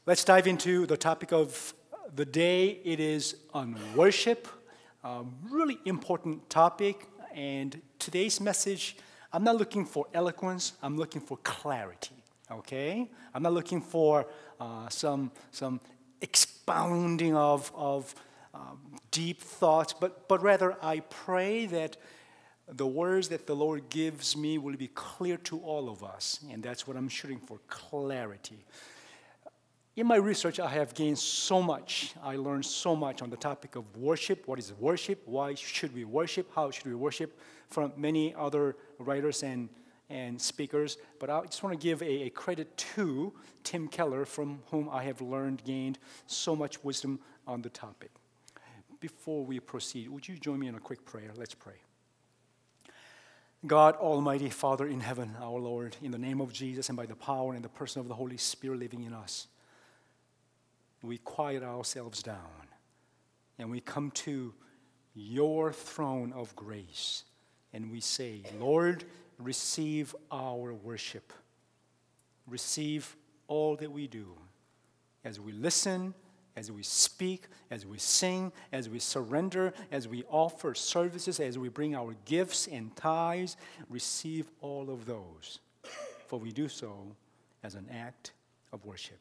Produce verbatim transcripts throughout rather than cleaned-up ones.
Let's dive into the topic of the day. It is on worship, a really important topic. And today's message, I'm not looking for eloquence, I'm looking for clarity, okay? I'm not looking for uh, some, some expounding of, of um, deep thoughts, but, but rather I pray that the words that the Lord gives me will be clear to all of us. And that's what I'm shooting for, clarity. In my research, I have gained so much. I learned so much on the topic of worship. What is worship? Why should we worship? How should we worship? From many other writers and, and speakers. But I just want to give a, a credit to Tim Keller, from whom I have learned, gained so much wisdom on the topic. Before we proceed, would you join me in a quick prayer? Let's pray. God, Almighty Father in heaven, our Lord, in the name of Jesus and by the power and the person of the Holy Spirit living in us, we quiet ourselves down and we come to your throne of grace and we say, Lord, receive our worship. Receive all that we do as we listen, as we speak, as we sing, as we surrender, as we offer services, as we bring our gifts and tithes. Receive all of those, for we do so as an act of worship.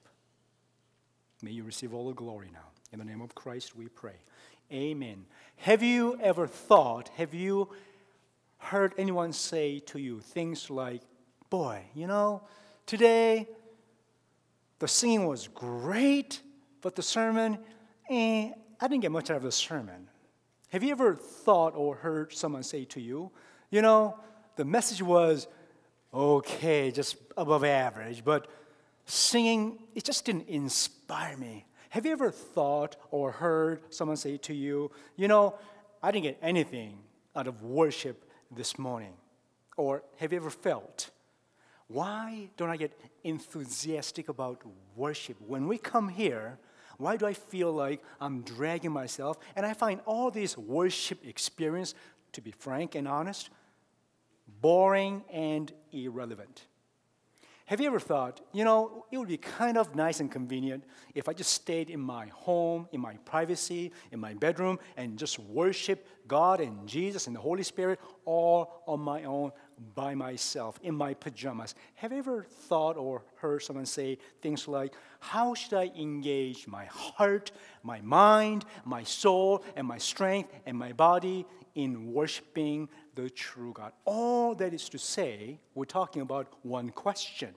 May you receive all the glory now. In the name of Christ we pray. Amen. Have you ever thought, have you heard anyone say to you things like, boy, you know, today the singing was great, but the sermon, eh, I didn't get much out of the sermon. Have you ever thought or heard someone say to you, you know, the message was okay, just above average, but singing, it just didn't inspire me. Have you ever thought or heard someone say to you, you know, I didn't get anything out of worship this morning? Or have you ever felt, why don't I get enthusiastic about worship? When we come here, why do I feel like I'm dragging myself? And I find all these worship experience, to be frank and honest, boring and irrelevant. Have you ever thought, you know, it would be kind of nice and convenient if I just stayed in my home, in my privacy, in my bedroom, and just worship God and Jesus and the Holy Spirit all on my own, by myself, in my pajamas? Have you ever thought or heard someone say things like, how should I engage my heart, my mind, my soul, and my strength, and my body in worshiping the true God? All that is to say, we're talking about one question.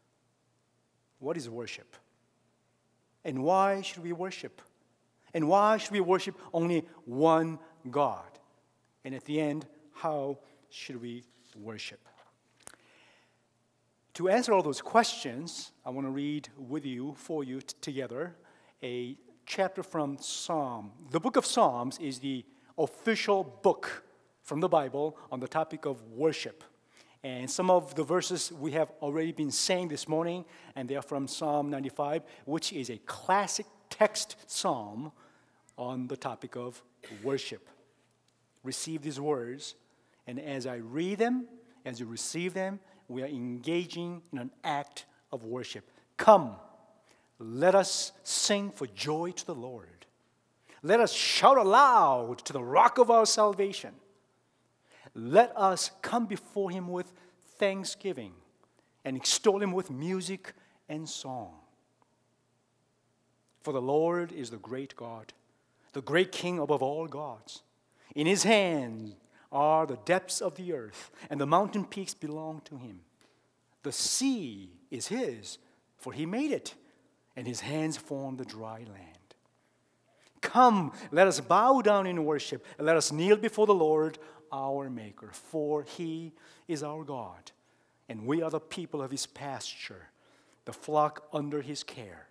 What is worship? And why should we worship? And why should we worship only one God? And at the end, how should we worship? To answer all those questions, I want to read with you, for you t- together, a chapter from Psalm. The book of Psalms is the official book from the Bible on the topic of worship. And some of the verses we have already been saying this morning, and they are from Psalm ninety-five, which is a classic text psalm on the topic of worship. Receive these words, and as I read them, as you receive them, we are engaging in an act of worship. Come, let us sing for joy to the Lord. Let us shout aloud to the rock of our salvation. Let us come before him with thanksgiving and extol him with music and song. For the Lord is the great God, the great King above all gods. In his hand are the depths of the earth, and the mountain peaks belong to him. The sea is his, for he made it, and his hands formed the dry land. Come, let us bow down in worship, and let us kneel before the Lord, our Maker. For he is our God, and we are the people of his pasture, the flock under his care.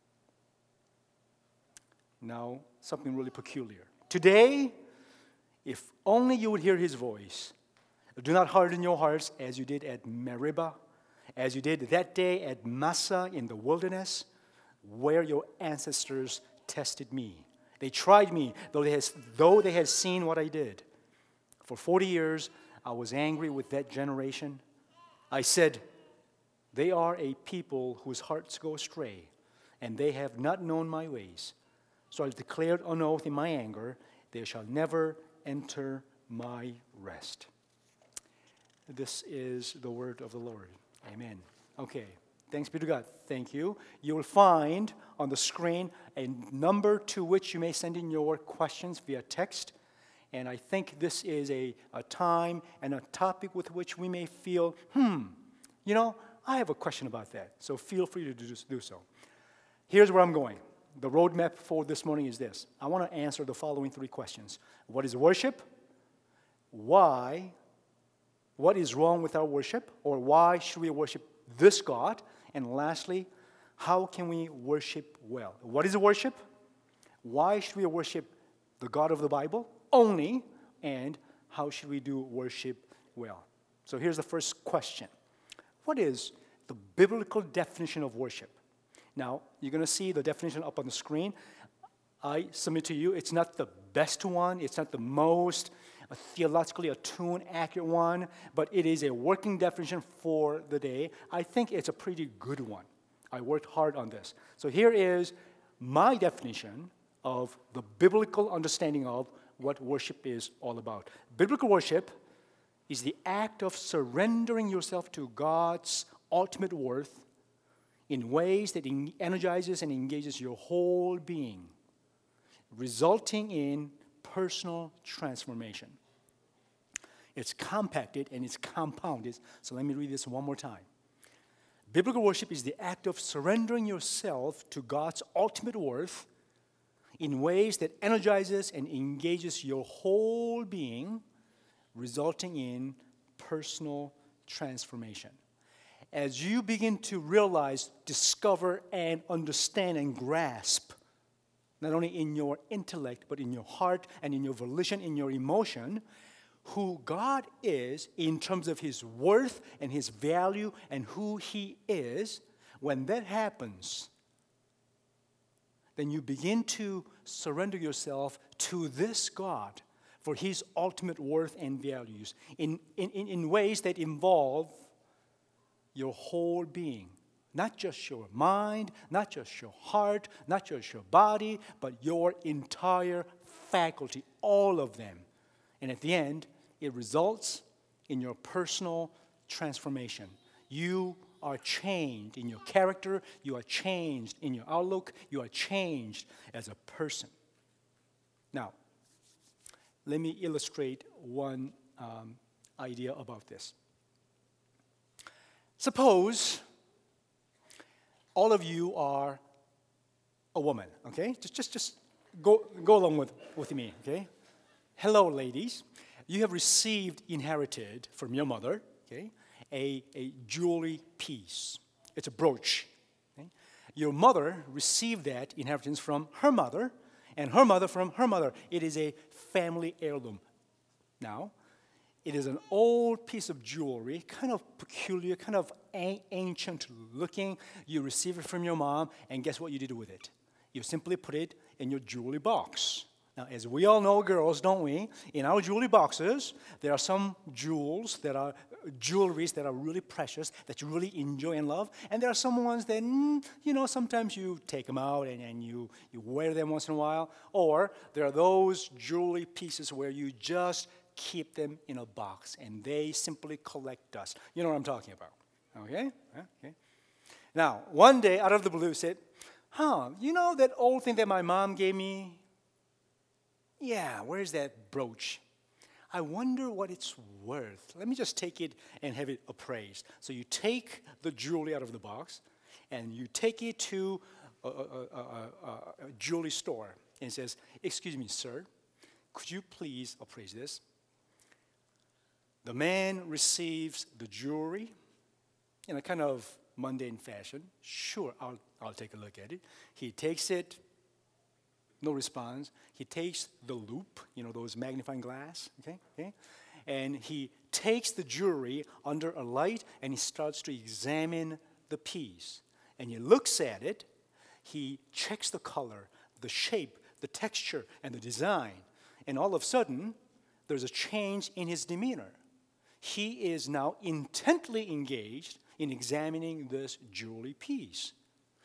Now, something really peculiar. Today, if only you would hear his voice, do not harden your hearts as you did at Meribah, as you did that day at Massah in the wilderness, where your ancestors tested me. They tried me, though they, has, though they had seen what I did. For forty years, I was angry with that generation. I said, they are a people whose hearts go astray, and they have not known my ways. So I declared on oath in my anger, they shall never enter my rest. This is the word of the Lord. Amen. Okay. Thanks be to God. Thank you. You will find on the screen a number to which you may send in your questions via text. And I think this is a, a time and a topic with which we may feel, hmm, you know, I have a question about that. So feel free to do, do so. Here's where I'm going. The roadmap for this morning is this. I want to answer the following three questions. What is worship? Why? What is wrong with our worship? Or why should we worship this God? And lastly, how can we worship well? What is worship? Why should we worship the God of the Bible only? And how should we do worship well? So here's the first question. What is the biblical definition of worship? Now, you're going to see the definition up on the screen. I submit to you, it's not the best one. It's not the most uh, theologically attuned, accurate one, but it is a working definition for the day. I think it's a pretty good one. I worked hard on this. So here is my definition of the biblical understanding of what worship is all about. Biblical worship is the act of surrendering yourself to God's ultimate worth in ways that energizes and engages your whole being, resulting in personal transformation. It's compacted and it's compounded. So let me read this one more time. Biblical worship is the act of surrendering yourself to God's ultimate worth in ways that energizes and engages your whole being, resulting in personal transformation. As you begin to realize, discover, and understand and grasp, not only in your intellect, but in your heart and in your volition, in your emotion, who God is in terms of His worth and His value and who He is, when that happens, then you begin to surrender yourself to this God for His ultimate worth and values in, in, in ways that involve your whole being. Not just your mind, not just your heart, not just your body, but your entire faculty, all of them. And at the end, it results in your personal transformation. You are changed in your character, you are changed in your outlook, you are changed as a person. Now, let me illustrate one um, idea about this. Suppose all of you are a woman, okay? Just, just, just go, go along with, with me, okay? Hello, ladies. You have received, inherited from your mother, okay, a, a jewelry piece. It's a brooch. Okay? Your mother received that inheritance from her mother, and her mother from her mother. It is a family heirloom. Now, it is an old piece of jewelry, kind of peculiar, kind of a- ancient looking. You receive it from your mom, and guess what you did with it? You simply put it in your jewelry box. Now, as we all know, girls, don't we? In our jewelry boxes, there are some jewels that are jewelries that are really precious, that you really enjoy and love. And there are some ones that, mm, you know, sometimes you take them out and, and you, you wear them once in a while. Or there are those jewelry pieces where you just keep them in a box and they simply collect dust. You know what I'm talking about. Okay? Okay. Now, one day, out of the blue, said, huh, you know that old thing that my mom gave me? Yeah, where's that brooch? I wonder what it's worth. Let me just take it and have it appraised. So you take the jewelry out of the box, and you take it to a, a, a, a, a jewelry store, and says, excuse me, sir, could you please appraise this? The man receives the jewelry in a kind of mundane fashion. Sure, I'll, I'll take a look at it. He takes it. No response. He takes the loop, you know, those magnifying glass, okay, okay, and he takes the jewelry under a light and he starts to examine the piece. And he looks at it, he checks the color, the shape, the texture, and the design. And all of a sudden, there's a change in his demeanor. He is now intently engaged in examining this jewelry piece.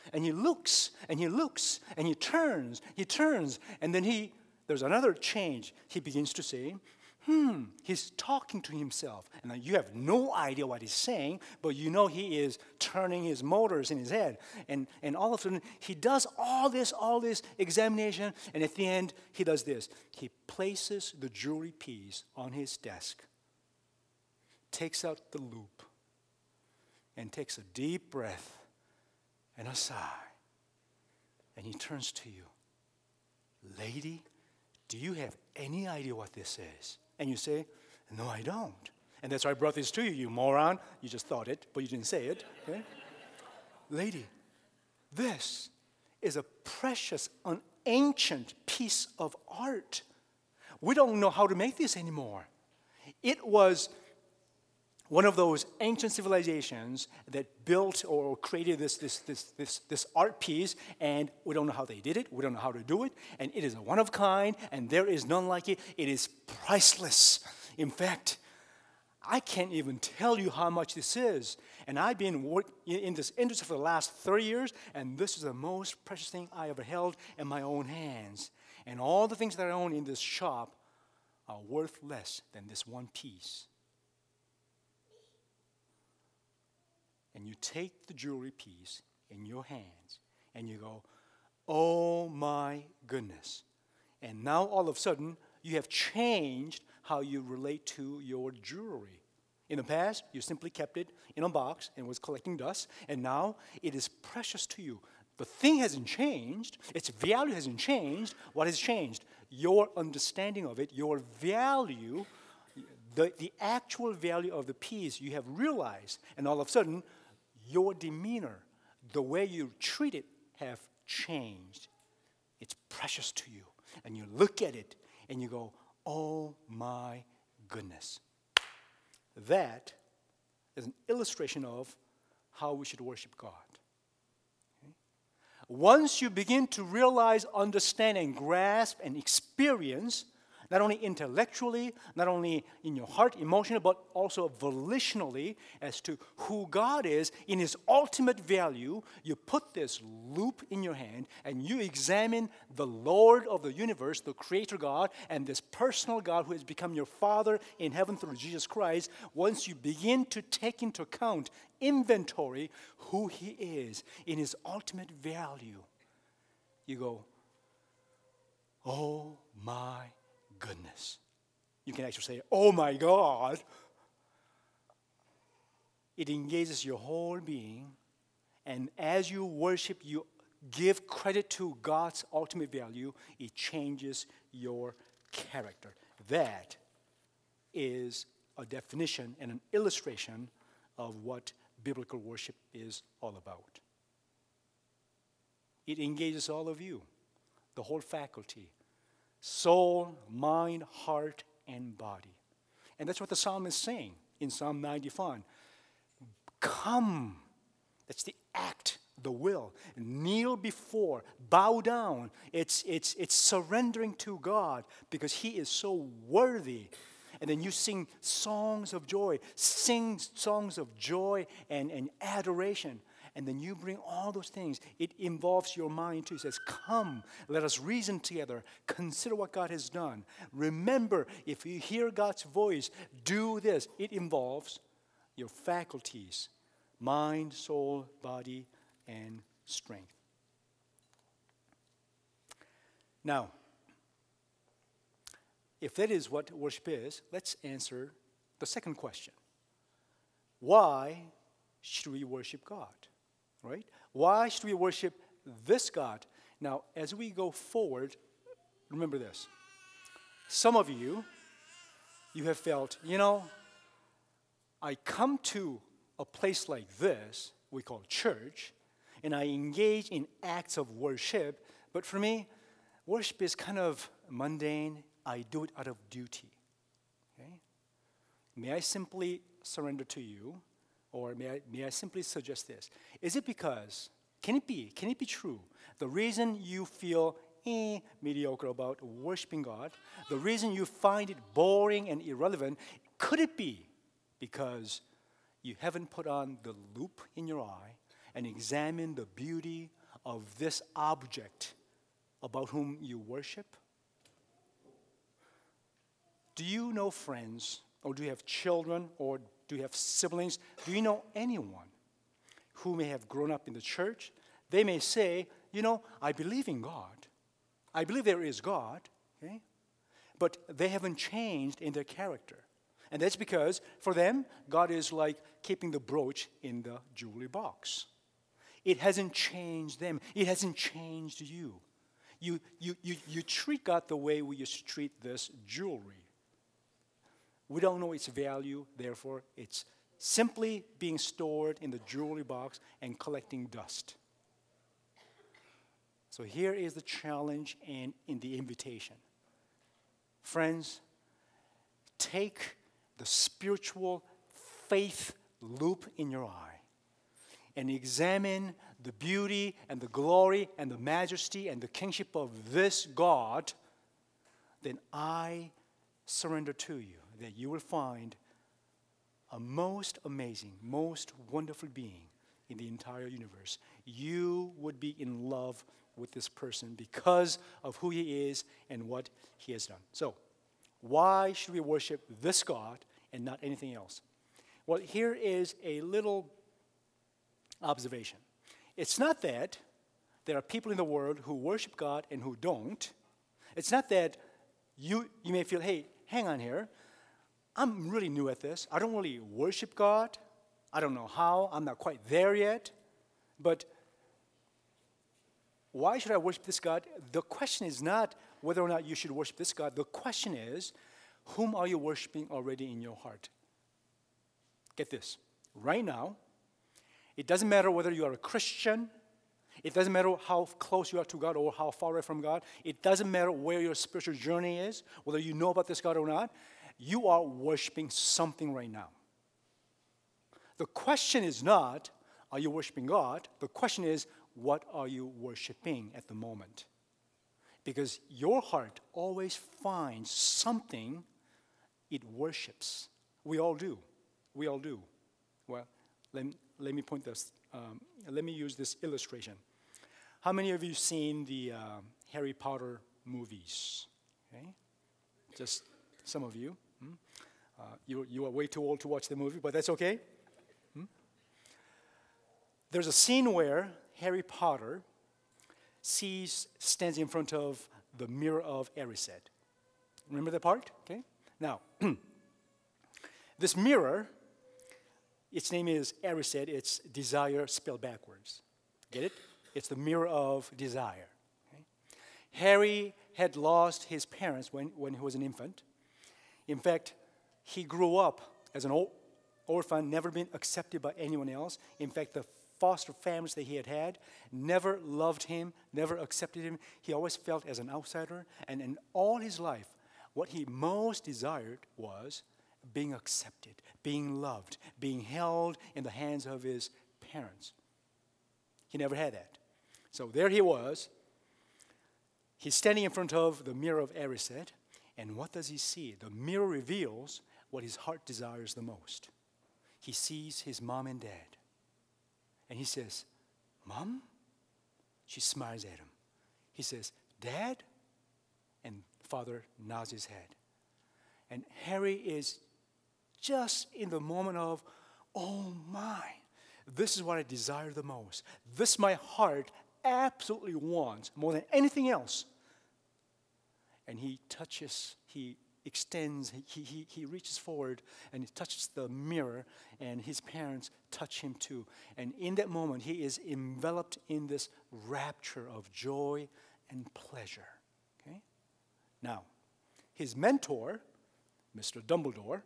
And he looks, and he looks, and he turns, he turns, and then he, there's another change. He begins to say, hmm, he's talking to himself. And now you have no idea what he's saying, but you know he is turning his motors in his head. And, and all of a sudden, he does all this, all this examination, and at the end, he does this. He places the jewelry piece on his desk, takes out the loop, and takes a deep breath and a sigh. And he turns to you. Lady, do you have any idea what this is? And you say, no, I don't. And that's why I brought this to you, you moron. You just thought it, but you didn't say it. Okay? Lady, this is a precious, an ancient piece of art. We don't know how to make this anymore. It was one of those ancient civilizations that built or created this, this, this, this, this art piece, and we don't know how they did it, we don't know how to do it, and it is a one of kind, and there is none like it. It is priceless. In fact, I can't even tell you how much this is. And I've been work- in this industry for the last thirty years, and this is the most precious thing I ever held in my own hands. And all the things that I own in this shop are worth less than this one piece. And you take the jewelry piece in your hands and you go, oh my goodness. And now all of a sudden, you have changed how you relate to your jewelry. In the past, you simply kept it in a box and was collecting dust, and now it is precious to you. The thing hasn't changed, its value hasn't changed. What has changed? Your understanding of it, your value, the, the actual value of the piece you have realized, and all of a sudden, your demeanor, the way you treat it, have changed. It's precious to you. And you look at it and you go, oh my goodness. That is an illustration of how we should worship God. Okay? Once you begin to realize, understand, and grasp and experience, not only intellectually, not only in your heart, emotionally, but also volitionally as to who God is in His ultimate value, you put this loop in your hand and you examine the Lord of the universe, the Creator God, and this personal God who has become your Father in heaven through Jesus Christ. Once you begin to take into account, inventory, who He is in His ultimate value, you go, oh my goodness. You can actually say, oh my God. It engages your whole being, and as you worship, you give credit to God's ultimate value, it changes your character. That is a definition and an illustration of what biblical worship is all about. It engages all of you, the whole faculty. Soul, mind, heart, and body. And that's what the psalm is saying in Psalm ninety-five. Come. That's the act, the will. Kneel before, bow down. It's, it's, it's surrendering to God because He is so worthy. And then you sing songs of joy. Sing songs of joy and, and adoration. And then you bring all those things. It involves your mind too. It says, come, let us reason together. Consider what God has done. Remember, if you hear God's voice, do this. It involves your faculties, mind, soul, body, and strength. Now, if that is what worship is, let's answer the second question. Why should we worship God? Right? Why should we worship this God? Now, as we go forward, remember this. Some of you, you have felt, you know, I come to a place like this, we call church, and I engage in acts of worship, but for me, worship is kind of mundane. I do it out of duty. Okay? May I simply surrender to you? Or may I, may I simply suggest this? Is it because, can it be, can it be true, the reason you feel eh, mediocre about worshiping God, the reason you find it boring and irrelevant, could it be because you haven't put on the loop in your eye and examine the beauty of this object about whom you worship? Do you know friends, or do you have children, or do you have siblings? Do you know anyone who may have grown up in the church? They may say, you know, I believe in God. I believe there is God, okay? But they haven't changed in their character. And that's because for them, God is like keeping the brooch in the jewelry box. It hasn't changed them. It hasn't changed you. You, you, you, you treat God the way we used to treat this jewelry. We don't know its value, therefore it's simply being stored in the jewelry box and collecting dust. So here is the challenge and in the invitation. Friends, take the spiritual faith loop in your eye and examine the beauty and the glory and the majesty and the kingship of this God. Then I surrender to you that you will find a most amazing, most wonderful being in the entire universe. You would be in love with this person because of who he is and what he has done. So, why should we worship this God and not anything else? Well, here is a little observation. It's not that there are people in the world who worship God and who don't. It's not that you, you may feel, hey, hang on here. I'm really new at this. I don't really worship God. I don't know how. I'm not quite there yet. But why should I worship this God? The question is not whether or not you should worship this God. The question is, whom are you worshiping already in your heart? Get this. Right now, it doesn't matter whether you are a Christian. It doesn't matter how close you are to God or how far away from God. It doesn't matter where your spiritual journey is, whether you know about this God or not. You are worshiping something right now. The question is not, are you worshiping God? The question is, what are you worshiping at the moment? Because your heart always finds something it worships. We all do. We all do. Well, let, let me point this. Um, let me use this illustration. How many of you seen the uh, Harry Potter movies? Okay, just some of you. Hmm? Uh, you you are way too old to watch the movie, but that's okay. Hmm? There's a scene where Harry Potter sees stands in front of the mirror of Erised. Remember that part? Okay. Now, this mirror, its name is Erised. It's desire spelled backwards. Get it? It's the mirror of desire. Okay? Harry had lost his parents when, when he was an infant. In fact, he grew up as an or- orphan, never been accepted by anyone else. In fact, the foster families that he had had never loved him, never accepted him. He always felt as an outsider. And in all his life, what he most desired was being accepted, being loved, being held in the hands of his parents. He never had that. So there he was. He's standing in front of the mirror of Erised. And what does he see? The mirror reveals what his heart desires the most. He sees his mom and dad. And he says, Mom? She smiles at him. He says, Dad? And father nods his head. And Harry is just in the moment of, oh my, this is what I desire the most. This my heart absolutely wants more than anything else. And he touches, he extends, he, he, he reaches forward and he touches the mirror, and his parents touch him too. And in that moment, he is enveloped in this rapture of joy and pleasure. Okay? Now, his mentor, Mister Dumbledore,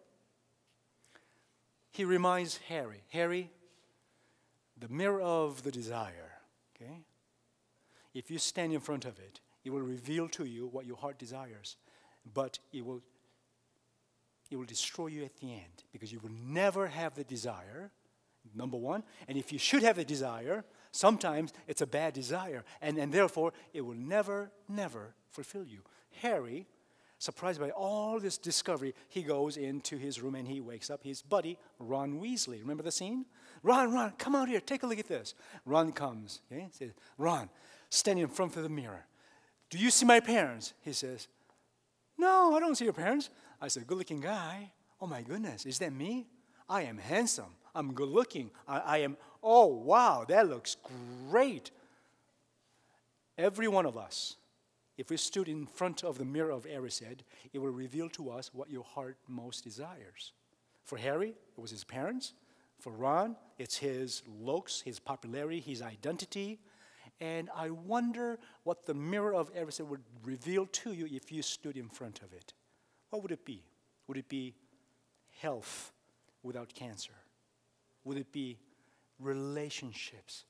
he reminds Harry, Harry, the mirror of the desire, okay? If you stand in front of it, it will reveal to you what your heart desires, but it will it will destroy you at the end, because you will never have the desire, number one. And if you should have the desire, sometimes it's a bad desire, and, and therefore it will never, never fulfill you. Harry, surprised by all this discovery, he goes into his room and he wakes up his buddy, Ron Weasley. Remember the scene? Ron, Ron, come out here. Take a look at this. Ron comes. Okay? Says, Ron, standing in front of the mirror. Do you see my parents? He says, no, I don't see your parents. I said, good-looking guy. Oh, my goodness, is that me? I am handsome. I'm good-looking. I, I am, oh, wow, that looks great. Every one of us, if we stood in front of the mirror of Erised, it will reveal to us what your heart most desires. For Harry, it was his parents. For Ron, it's his looks, his popularity, his identity. And I wonder what the mirror of Erised would reveal to you if you stood in front of it. What would it be? Would it be health without cancer? Would it be relationships?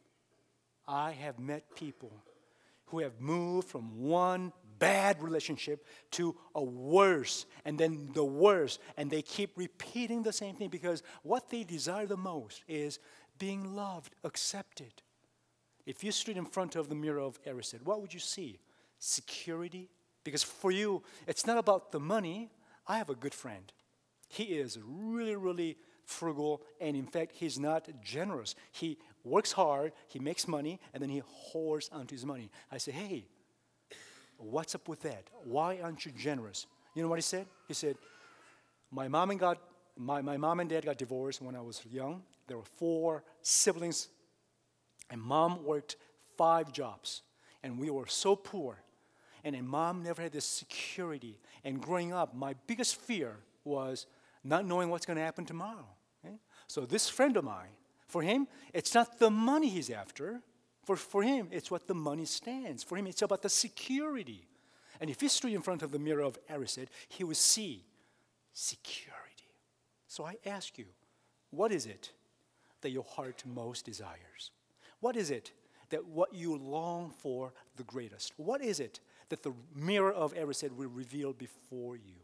I have met people who have moved from one bad relationship to a worse, and then the worse, and they keep repeating the same thing because what they desire the most is being loved, accepted. If you stood in front of the mirror of Erised, what would you see? Security? Because for you, it's not about the money. I have a good friend. He is really, really frugal, and in fact, he's not generous. He works hard, he makes money, and then he hoards onto his money. I say, hey, what's up with that? Why aren't you generous? You know what he said? He said, my mom and got my, my mom and dad got divorced when I was young. There were four siblings, and mom worked five jobs, and we were so poor. And then mom never had this security. And growing up, my biggest fear was not knowing what's going to happen tomorrow. Okay? So this friend of mine, for him, it's not the money he's after. For, for him, it's what the money stands. For him, it's about the security. And if he stood in front of the mirror of Erised, he would see security. So I ask you, what is it that your heart most desires? What is it that what you long for the greatest? What is it that the mirror of Erised will reveal before you?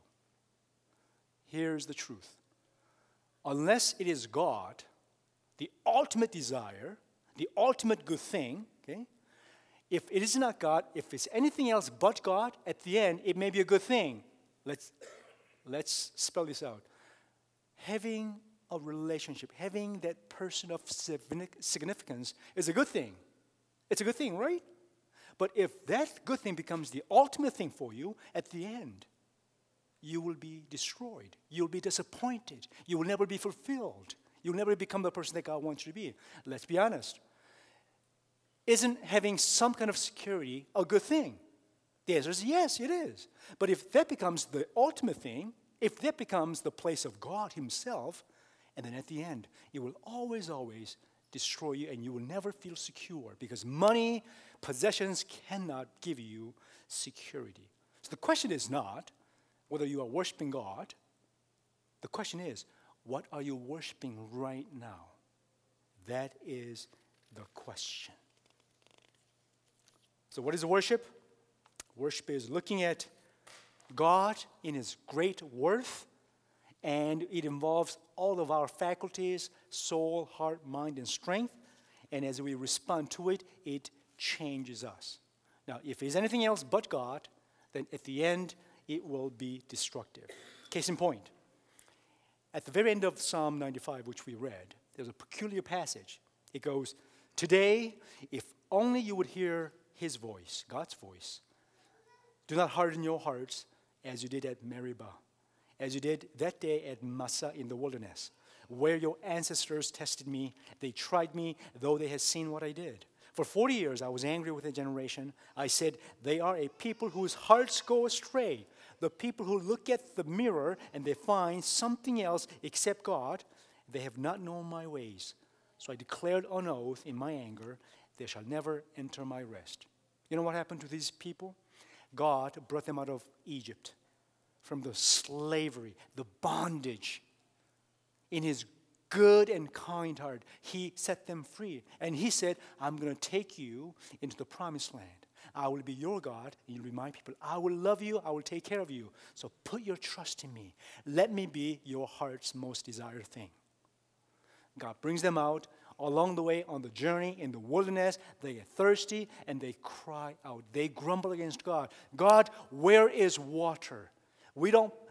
Here's the truth. Unless it is God, the ultimate desire, the ultimate good thing, okay? If it is not God, if it's anything else but God, at the end, it may be a good thing. Let's, let's spell this out. Having a relationship, having that person of significance is a good thing. It's a good thing, right? But if that good thing becomes the ultimate thing for you, at the end, you will be destroyed. You'll be disappointed. You will never be fulfilled. You'll never become the person that God wants you to be. Let's be honest. Isn't having some kind of security a good thing? The answer is yes, it is. But if that becomes the ultimate thing, if that becomes the place of God himself, and then at the end, it will always, always destroy you, and you will never feel secure because money, possessions cannot give you security. So the question is not whether you are worshiping God. The question is, what are you worshiping right now? That is the question. So what is worship? Worship is looking at God in his great worth, and it involves all of our faculties, soul, heart, mind, and strength. And as we respond to it, it changes us. Now, if there's anything else but God, then at the end, it will be destructive. Case in point, at the very end of Psalm ninety-five, which we read, there's a peculiar passage. It goes, today, if only you would hear his voice, God's voice, do not harden your hearts as you did at Meribah, as you did that day at Massah in the wilderness, where your ancestors tested me. They tried me, though they had seen what I did. For forty years, I was angry with the generation. I said, they are a people whose hearts go astray. The people who look at the mirror and they find something else except God, they have not known my ways. So I declared on oath in my anger, they shall never enter my rest. You know what happened to these people? God brought them out of Egypt, from the slavery, the bondage. In his good and kind heart, he set them free. And he said, I'm going to take you into the promised land. I will be your God, and you'll be my people. I will love you. I will take care of you. So put your trust in me. Let me be your heart's most desired thing. God brings them out. Along the way, on the journey, in the wilderness, they get thirsty, and they cry out. They grumble against God. God, where is water? We don't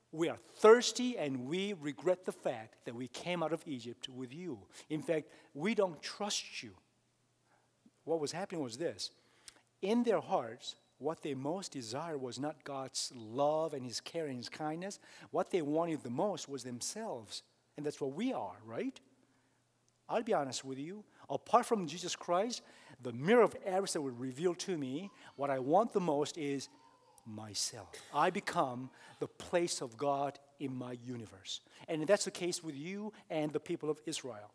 We are thirsty and we regret the fact that we came out of Egypt with you. In fact, we don't trust you. What was happening was this. In their hearts, what they most desired was not God's love and his care and his kindness. What they wanted the most was themselves. And that's what we are, right? I'll be honest with you. Apart from Jesus Christ, the mirror of Eris that would reveal to me, what I want the most is myself. I become the place of God in my universe. And that's the case with you and the people of Israel.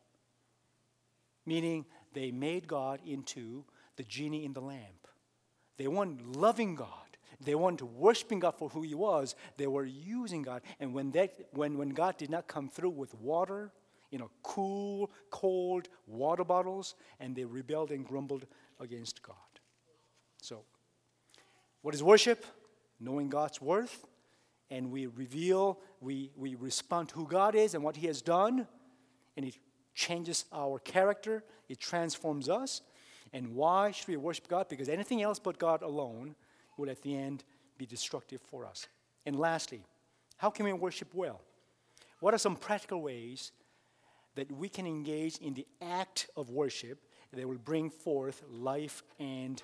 Meaning they made God into the genie in the lamp. They weren't loving God. They weren't worshiping God for who he was. They were using God. And when, that, when, when God did not come through with water, you know, cool, cold water bottles, and they rebelled and grumbled against God. So, what is worship? Knowing God's worth, and we reveal, we, we respond to who God is and what he has done, and it changes our character, it transforms us. And why should we worship God? Because anything else but God alone will at the end be destructive for us. And lastly, how can we worship well? What are some practical ways that we can engage in the act of worship that will bring forth life and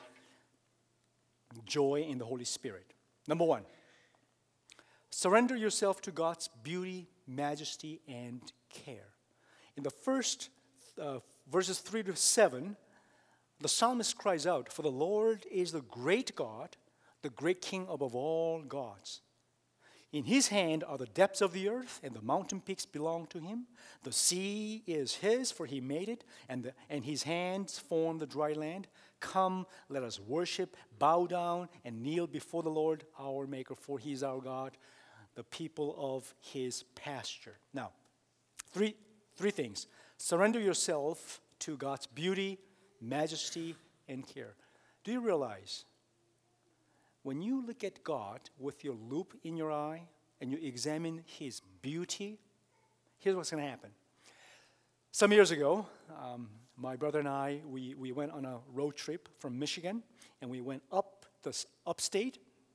joy in the Holy Spirit? Number one, surrender yourself to God's beauty, majesty, and care. In the first uh, verses three to seven, the psalmist cries out, "For the Lord is the great God, the great King above all gods. In his hand are the depths of the earth, and the mountain peaks belong to him. The sea is his, for he made it, and, the, and his hands formed the dry land. Come, let us worship, bow down, and kneel before the Lord our Maker, for he is our God, the people of his pasture." Now, three, three things. Surrender yourself to God's beauty, majesty, and care. Do you realize when you look at God with your loupe in your eye and you examine his beauty, here's what's going to happen. Some years ago, um, my brother and I, we, we went on a road trip from Michigan, and we went up the upstate,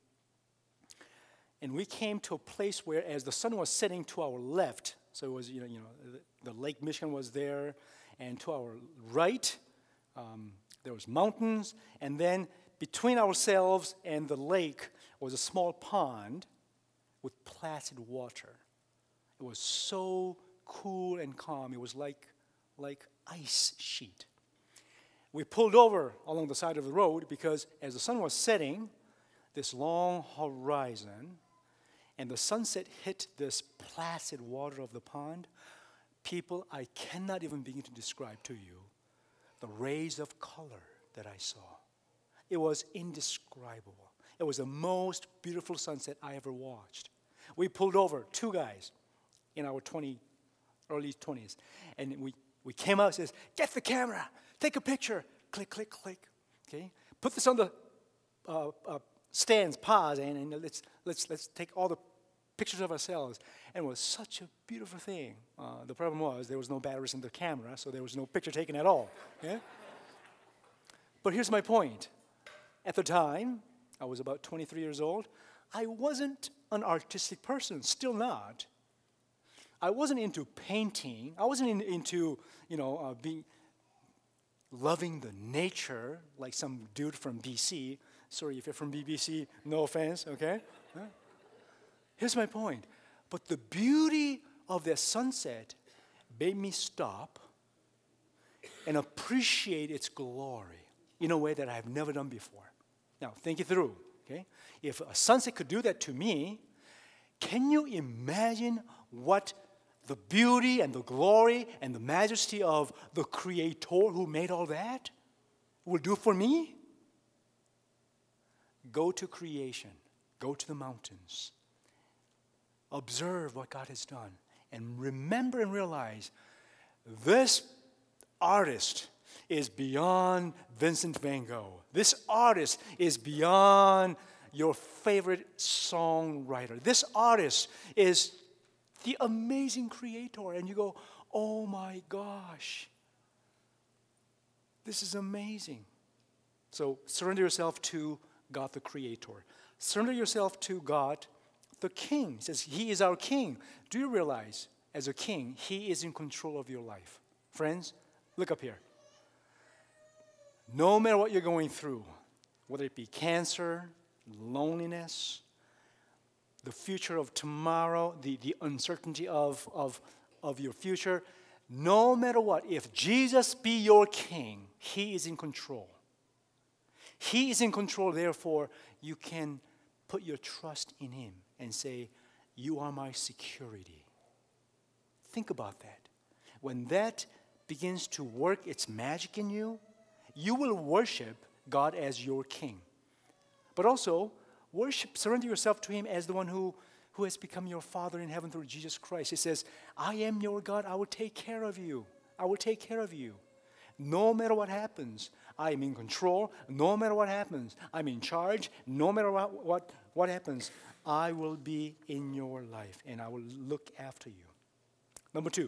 and we came to a place where, as the sun was setting to our left, so it was, you know, you know, the, the Lake Michigan was there, and to our right, um, there was mountains, and then between ourselves and the lake was a small pond with placid water. It was so cool and calm. It was like, like ice sheet. We pulled over along the side of the road because as the sun was setting, this long horizon, and the sunset hit this placid water of the pond, people, I cannot even begin to describe to you the rays of color that I saw. It was indescribable. It was the most beautiful sunset I ever watched. We pulled over, two guys in our twenty, early twenties, and we, we came out and says, "Get the camera, take a picture." Click, click, click. Okay, put this on the uh, uh, stands, pause, and, and let's let's let's take all the pictures of ourselves. And it was such a beautiful thing. Uh, the problem was there was no batteries in the camera, so there was no picture taken at all. Okay? But here's my point. At the time, I was about twenty-three years old. I wasn't an artistic person, still not. I wasn't into painting. I wasn't in, into, you know, uh, being, loving the nature like some dude from B C. Sorry if you're from B B C, no offense, okay? Huh? Here's my point. But the beauty of that sunset made me stop and appreciate its glory in a way that I've never done before. Now, think it through, okay? If a sunset could do that to me, can you imagine what the beauty and the glory and the majesty of the Creator who made all that will do for me? Go to creation. Go to the mountains. Observe what God has done. And remember and realize this artist is beyond Vincent van Gogh. This artist is beyond your favorite songwriter. This artist is the amazing Creator. And you go, "Oh my gosh, this is amazing." So surrender yourself to God the Creator. Surrender yourself to God the king. He says, he is our king. Do you realize, as a king, he is in control of your life? Friends, look up here. No matter what you're going through, whether it be cancer, loneliness, the future of tomorrow, the, the uncertainty of, of, of your future, no matter what, if Jesus be your king, he is in control. He is in control, therefore, you can put your trust in him and say, you are my security. Think about that. When that begins to work its magic in you, you will worship God as your king. But also, worship, surrender yourself to him as the one who, who has become your Father in heaven through Jesus Christ. He says, I am your God, I will take care of you. I will take care of you. No matter what happens, I am in control. No matter what happens, I'm in charge. No matter what, what, what happens, I will be in your life and I will look after you. Number two,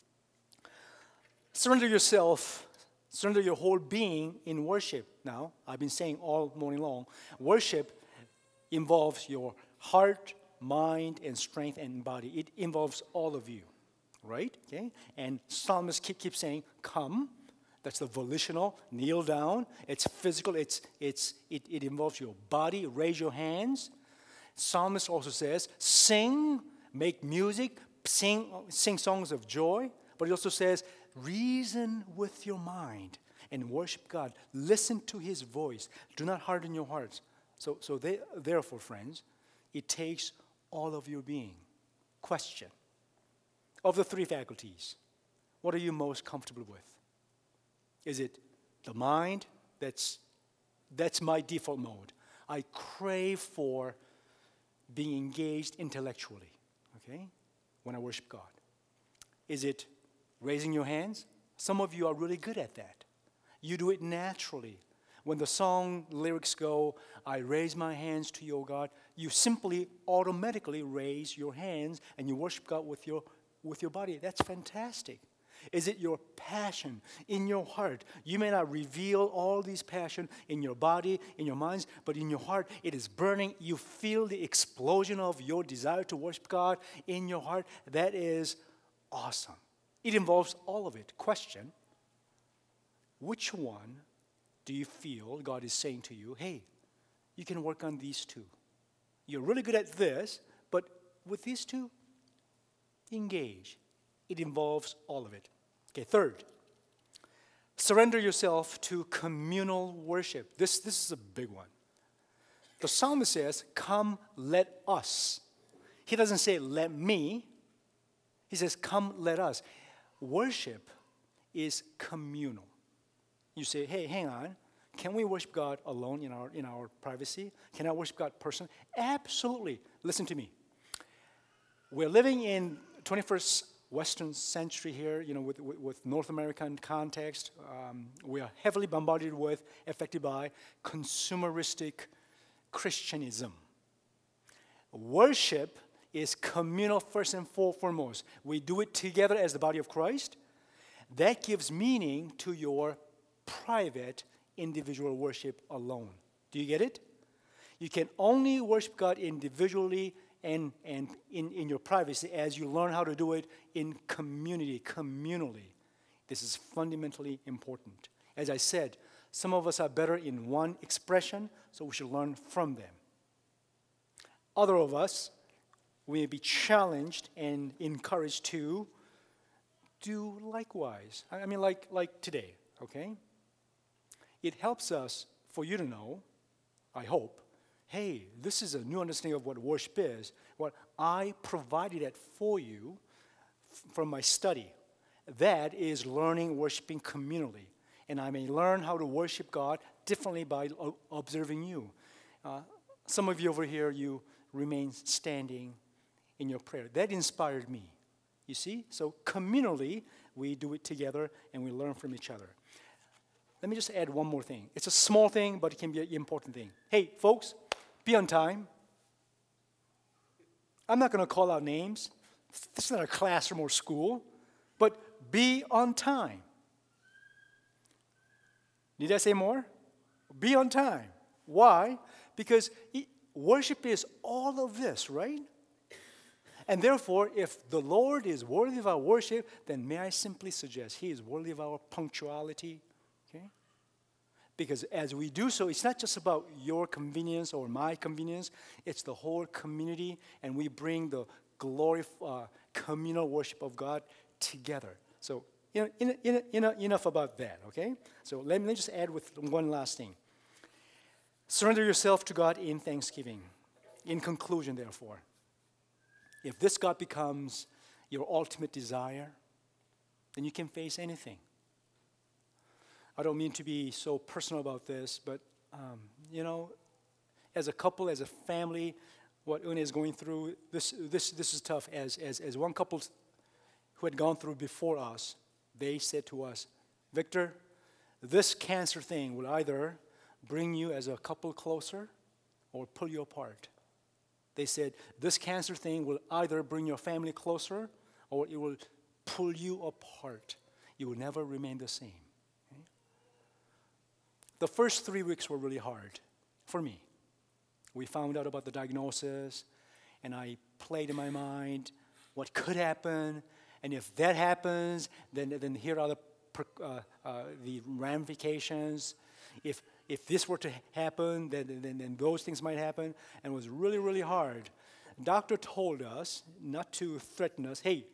surrender yourself, surrender your whole being in worship. Now, I've been saying all morning long, worship involves your heart, mind, and strength and body. It involves all of you, right? Okay? And psalmists keep, keep saying, come. That's the volitional, kneel down. It's physical, it's, it's, it, it involves your body, raise your hands. Psalmist also says, sing, make music, sing, sing songs of joy. But he also says, reason with your mind and worship God. Listen to his voice. Do not harden your hearts. So, so they, therefore, friends, it takes all of your being. Question. Of the three faculties, what are you most comfortable with? Is it the mind? That's, that's my default mode. I crave for being engaged intellectually, okay, when I worship God. Is it raising your hands? Some of you are really good at that. You do it naturally. When the song lyrics go, I raise my hands to you, O God, you simply automatically raise your hands and you worship God with your, with your body. That's fantastic. Is it your passion in your heart? You may not reveal all these passion in your body, in your minds, but in your heart, it is burning. You feel the explosion of your desire to worship God in your heart. That is awesome. It involves all of it. Question, which one do you feel God is saying to you, hey, you can work on these two? You're really good at this, but with these two, engage. It involves all of it. Okay, third, surrender yourself to communal worship. This, this is a big one. The psalmist says, come, let us. He doesn't say, let me. He says, come, let us. Worship is communal. You say, hey, hang on. Can we worship God alone in our, in our privacy? Can I worship God personally? Absolutely. Listen to me. We're living in twenty-first Western century here, you know, with, with, with North American context. Um, we are heavily bombarded with, affected by consumeristic Christianism. Worship is communal first and foremost. We do it together as the body of Christ. That gives meaning to your private, individual worship alone. Do you get it? You can only worship God individually and, and in, in your privacy as you learn how to do it in community, communally. This is fundamentally important. As I said, some of us are better in one expression, so we should learn from them. Other of us, we may be challenged and encouraged to do likewise. I mean, like, like today, okay? It helps us for you to know, I hope, hey, this is a new understanding of what worship is. What I provided it for you f- from my study. That is learning worshiping communally. And I may learn how to worship God differently by o- observing you. Uh, some of you over here, you remain standing in your prayer. That inspired me. You see? So communally, we do it together and we learn from each other. Let me just add one more thing. It's a small thing, but it can be an important thing. Hey, folks, be on time. I'm not going to call out names. This is not a classroom or school, but be on time. Did I say more? Be on time. Why? Because it, worship is all of this, right? And therefore, if the Lord is worthy of our worship, then may I simply suggest He is worthy of our punctuality, okay? Because as we do so, it's not just about your convenience or my convenience, it's the whole community, and we bring the glory, uh, communal worship of God together. So, you know, in, in, in, enough about that, okay? So let me, let me just add with one last thing. Surrender yourself to God in thanksgiving. In conclusion, therefore, if this God becomes your ultimate desire, then you can face anything. I don't mean to be so personal about this, but, um, you know, as a couple, as a family, what Une is going through, this this this is tough. As, as, as one couple who had gone through before us, they said to us, Victor, this cancer thing will either bring you as a couple closer or pull you apart. They said, this cancer thing will either bring your family closer or it will pull you apart. You will never remain the same. Okay? The first three weeks were really hard for me. We found out about the diagnosis, and I played in my mind what could happen, and if that happens, then, then here are the, uh, uh, the ramifications. If If this were to happen, then, then, then those things might happen. And it was really, really hard. The doctor told us not to threaten us. Hey,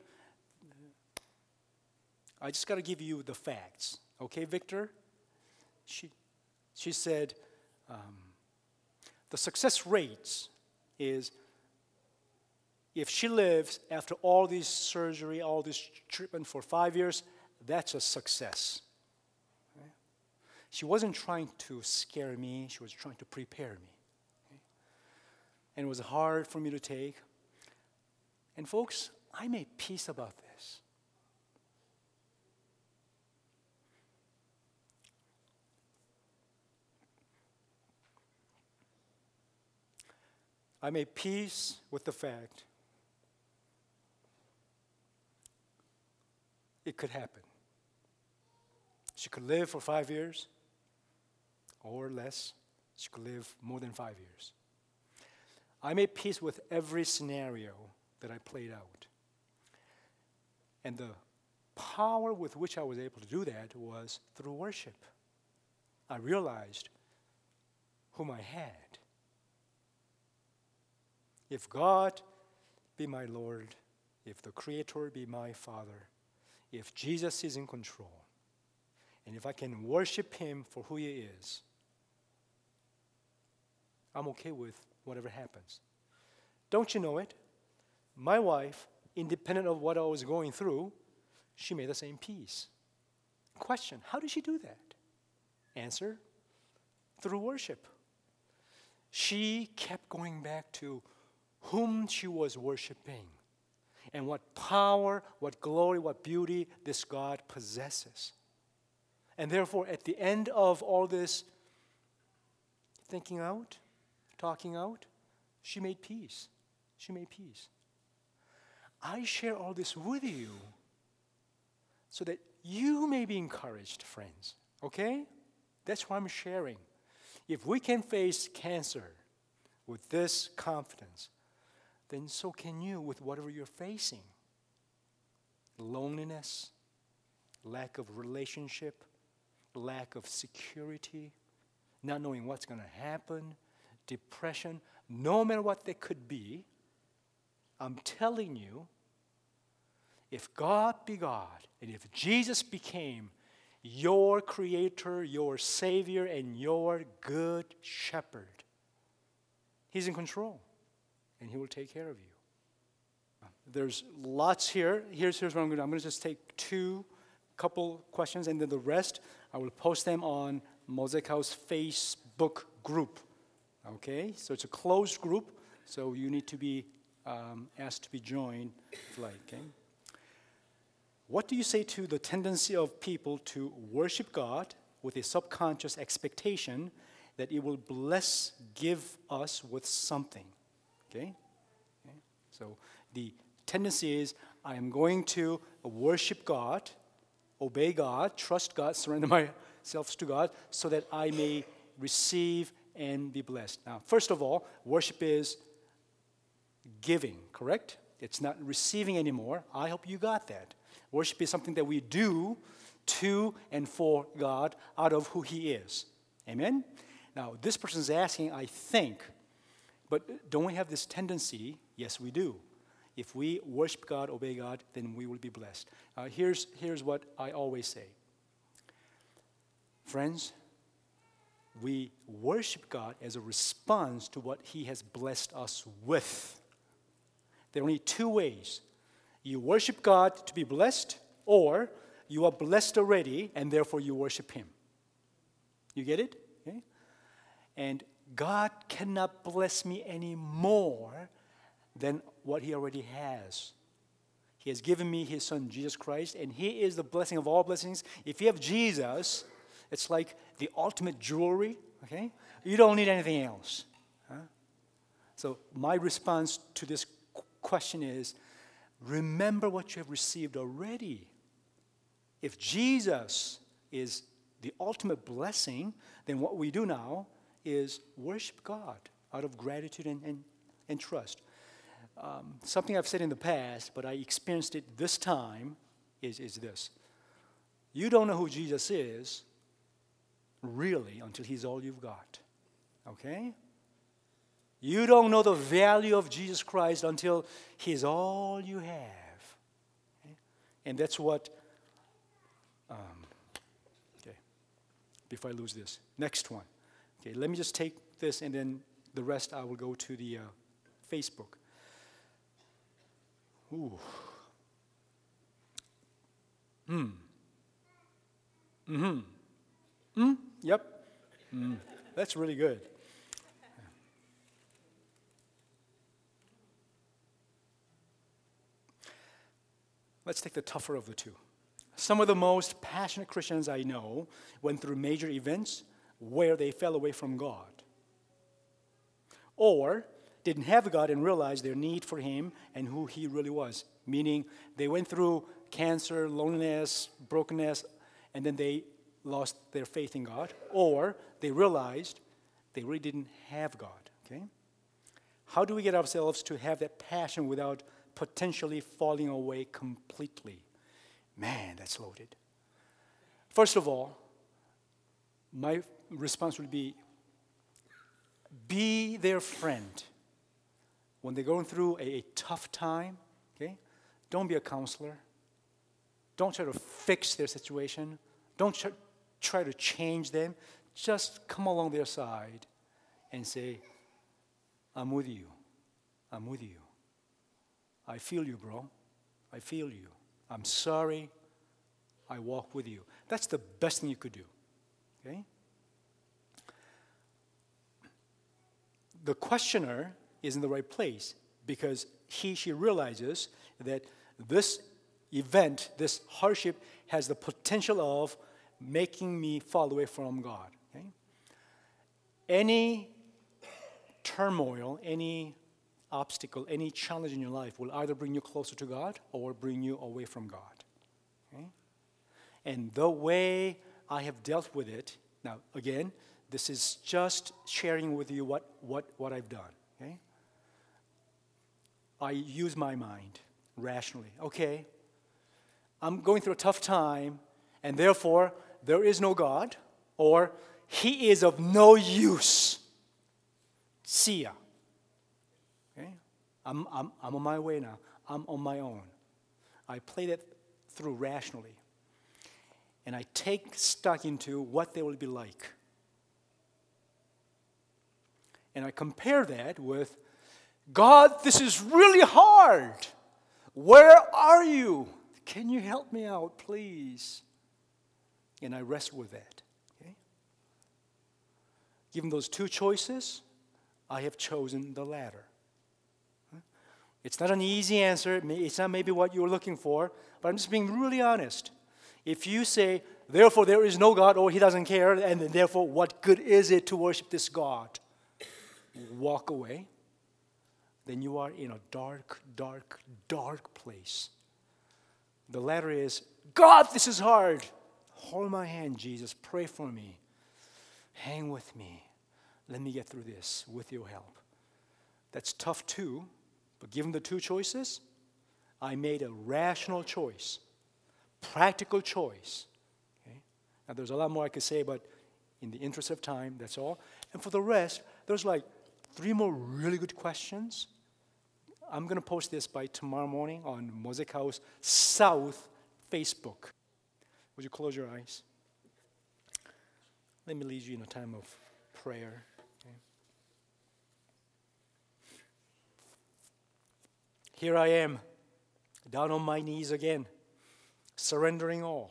I just got to give you the facts. Okay, Victor? She, she said, um, the success rates is if she lives after all this surgery, all this treatment for five years, that's a success. She wasn't trying to scare me. She was trying to prepare me. Okay? And it was hard for me to take. And folks, I made peace about this. I made peace with the fact it could happen. She could live for five years. Or less, she could live more than five years. I made peace with every scenario that I played out. And the power with which I was able to do that was through worship. I realized whom I had. If God be my Lord, if the Creator be my Father, if Jesus is in control, and if I can worship Him for who He is, I'm okay with whatever happens. Don't you know it? My wife, independent of what I was going through, she made the same peace. Question, how did she do that? Answer, through worship. She kept going back to whom she was worshiping and what power, what glory, what beauty this God possesses. And therefore, at the end of all this thinking out, talking out, she made peace. She made peace. I share all this with you so that you may be encouraged, friends. Okay? That's why I'm sharing. If we can face cancer with this confidence, then so can you with whatever you're facing. Loneliness, lack of relationship, lack of security, not knowing what's going to happen, depression, no matter what they could be, I'm telling you, if God be God, and if Jesus became your creator, your savior, and your good shepherd, He's in control, and He will take care of you. There's lots here. Here's, here's what I'm going to do. I'm going to just take two couple questions, and then the rest, I will post them on Mosaic House Facebook group. Okay, so it's a closed group, so you need to be um, asked to be joined if you like. Okay? What do you say to the tendency of people to worship God with a subconscious expectation that it will bless, give us with something? Okay? Okay? So the tendency is, I am going to worship God, obey God, trust God, surrender myself to God, so that I may receive and be blessed. Now, first of all, worship is giving, correct? It's not receiving anymore. I hope you got that. Worship is something that we do to and for God out of who He is. Amen? Now, this person is asking, I think, but don't we have this tendency? Yes, we do. If we worship God, obey God, then we will be blessed. Uh, here's, here's what I always say. Friends, we worship God as a response to what He has blessed us with. There are only two ways. You worship God to be blessed, or you are blessed already, and therefore you worship Him. You get it? Okay? And God cannot bless me any more than what He already has. He has given me His Son, Jesus Christ, and He is the blessing of all blessings. If you have Jesus, it's like the ultimate jewelry, okay? You don't need anything else. Huh? So my response to this question is, remember what you have received already. If Jesus is the ultimate blessing, then what we do now is worship God out of gratitude and, and, and trust. Um, something I've said in the past, but I experienced it this time, is, is this. You don't know who Jesus is, really, until He's all you've got. Okay? You don't know the value of Jesus Christ until He's all you have. Okay? And that's what, um, okay, before I lose this. Next one. Okay, let me just take this and then the rest I will go to the uh, Facebook. Ooh. Hmm. Mm-hmm. Hmm? Yep. Mm. That's really good. Let's take the tougher of the two. Some of the most passionate Christians I know went through major events where they fell away from God, or didn't have God and realized their need for Him and who He really was. Meaning they went through cancer, loneliness, brokenness, and then they lost their faith in God, or they realized they really didn't have God. Okay? How do we get ourselves to have that passion without potentially falling away completely? Man, that's loaded. First of all, my response would be, be their friend. When they're going through a, a tough time, okay, don't be a counselor. Don't try to fix their situation. Don't try, try to change them. Just come along their side and say, I'm with you. I'm with you. I feel you, bro. I feel you. I'm sorry. I walk with you. That's the best thing you could do. Okay? The questioner is in the right place because he, she realizes that this event, this hardship, has the potential of making me fall away from God. Okay? Any turmoil, any obstacle, any challenge in your life will either bring you closer to God or bring you away from God. Okay? And the way I have dealt with it, now again, this is just sharing with you what, what, what I've done. Okay? I use my mind rationally. Okay, I'm going through a tough time, and therefore there is no God, or He is of no use. See ya. Okay? I'm, I'm, I'm on my way now. I'm on my own. I play that through rationally. And I take stock into what they will be like. And I compare that with, God, this is really hard. Where are you? Can you help me out, please? And I wrestle with that. Okay? Given those two choices, I have chosen the latter. It's not an easy answer. It's not maybe what you were looking for, but I'm just being really honest. If you say, therefore there is no God, or He doesn't care, and therefore what good is it to worship this God? Walk away. Then you are in a dark, dark, dark place. The latter is, God, this is hard. Hold my hand, Jesus. Pray for me. Hang with me. Let me get through this with your help. That's tough too, But given the two choices, I made a rational choice, practical choice. Okay? Now, there's a lot more I could say, but in the interest of time, that's all. And for the rest, there's like three more really good questions. I'm going to post this by tomorrow morning on Mosaic House South Facebook. Would you close your eyes? Let me lead you in a time of prayer. Okay? Here I am, down on my knees again, surrendering all.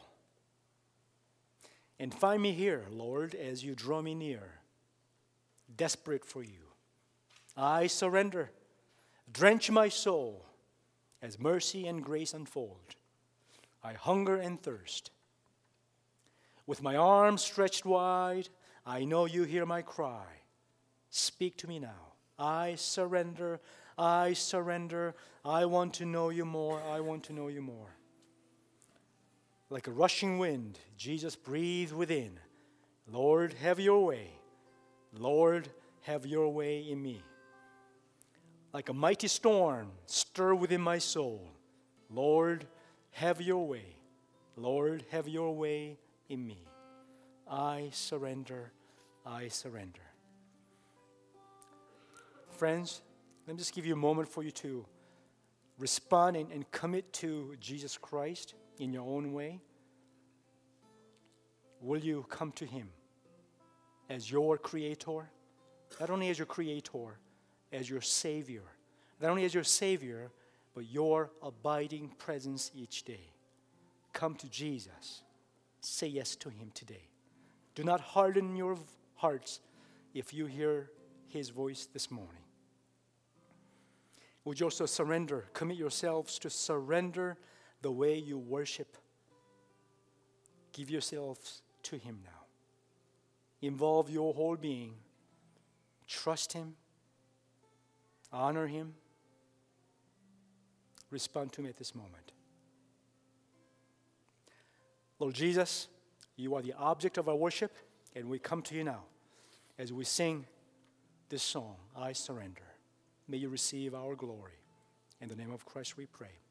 And find me here, Lord, as you draw me near, desperate for you. I surrender. Drench my soul as mercy and grace unfold. I hunger and thirst. With my arms stretched wide, I know you hear my cry. Speak to me now. I surrender. I surrender. I want to know you more. I want to know you more. Like a rushing wind, Jesus breathed within. Lord, have your way. Lord, have your way in me. Like a mighty storm, stir within my soul. Lord, have your way. Lord, have your way in me. I surrender. I surrender. Friends, let me just give you a moment for you to respond and, and commit to Jesus Christ in your own way. Will you come to him as your creator? Not only as your creator, as your Savior. Not only as your Savior, but your abiding presence each day. Come to Jesus. Say yes to him today. Do not harden your hearts if you hear his voice this morning. Would you also surrender, commit yourselves to surrender the way you worship? Give yourselves to him now. Involve your whole being. Trust him. Honor him. Respond to me at this moment. Lord Jesus, you are the object of our worship, and we come to you now as we sing this song, I Surrender. May you receive our glory. In the name of Christ we pray.